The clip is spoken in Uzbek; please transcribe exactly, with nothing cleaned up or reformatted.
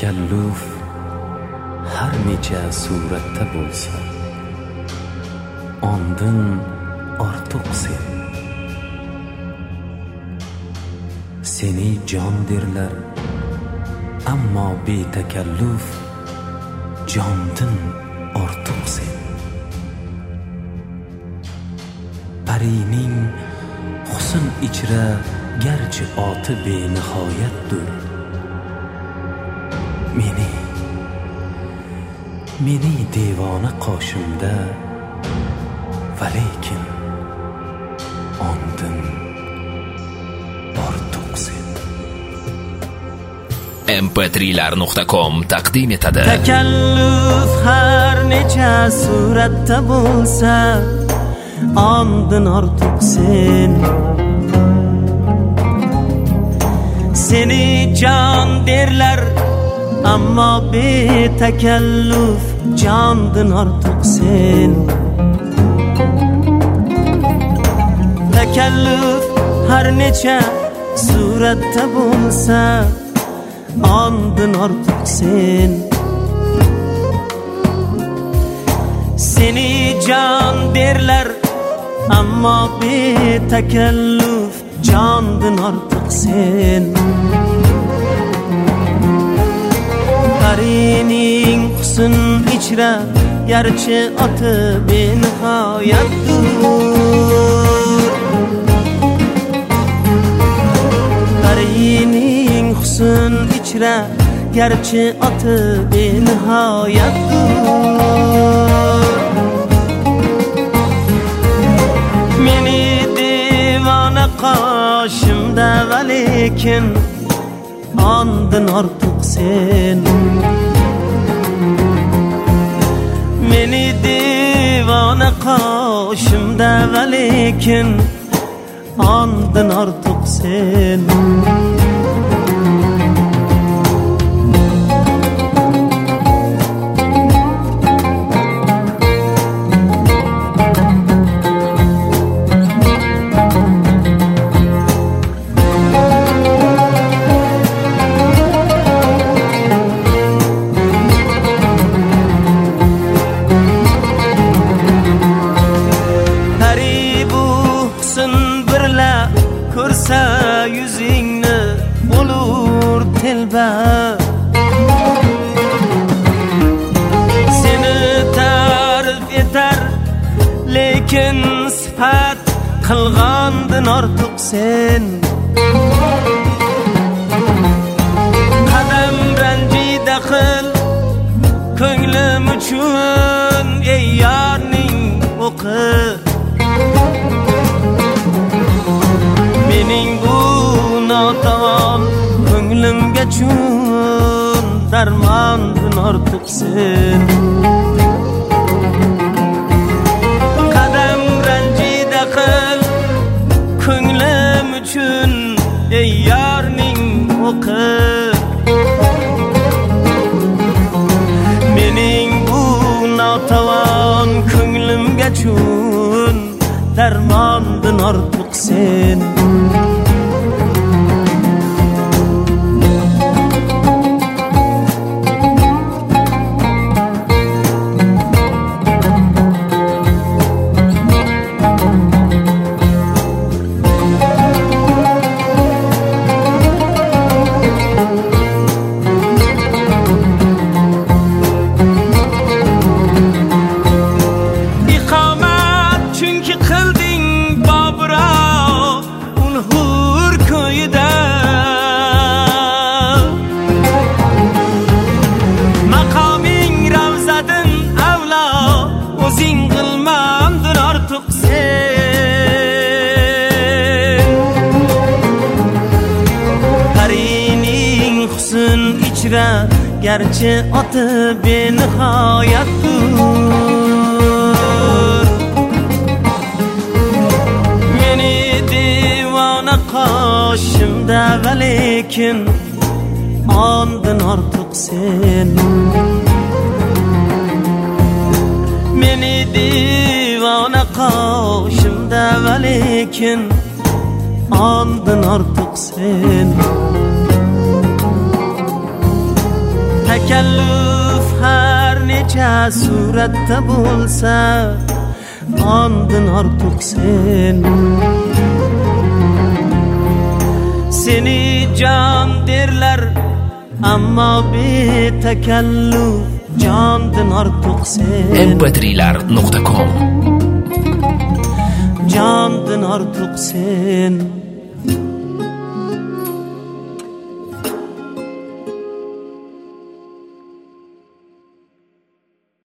takalluf har necha suratda bo'lsa, ondan ortiq sen. Seni jon derlar, ammo betakalluf jondan ortiq sen. Parining husn ichra garchi oti benihoyatdir. Meni meni devona qoshimda, va lekin ondan ortiq sen. em p tri lar nuqta com taqdim etadi. Takalluf har necha suratda bo'lsa, ondan ortiq sen. Seni jon derlar, ammo betakalluf jondan ortiq sen. Takalluf har necha suratda bo'lsa, ondan ortiq sen. Seni jon derlar, ammo betakalluf jondan ortiq sen. Parining husn ichra garchi oti benihoyatdir. Parining husn ichra garchi oti benihoyatdir. Meni devona qoshimda, va lekin ondan ortiq sen. Meni devona qoshimda, va lekin ondan ortiq sen. Ko'rsa yuzingni bo'lur telba. Seni ta'rif etar, lekin sifat qilg'andin ortiq sen. Qadam ranjida qil ko'nglim uchun, ey yorning o'qi. Mening bu notavon ko'nglimga chun, darmondan ortiq sen. Qadam ranjida qil ko'nglim uchun, ey yorning o'qi. Mening bu notavon ko'nglimga chun, darmondan ortiq sen. Garchi oti benihoyatdir. Meni devona qoshimda, va lekin ondan ortiq sen. Meni devona qoshimda, va lekin ondan ortiq sen. takalluf har necha suratda bo'lsa ondan ortiq sen. Seni jon derlar ammo betakalluf jondan ortiq sen. em pe trilar nuqta com Jondan ortiq sen.